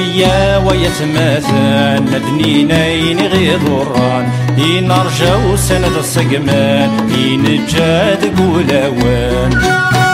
يا ويتماثل ندنينين غيظران ينرجو سند الصقمان ينجاد قولاوان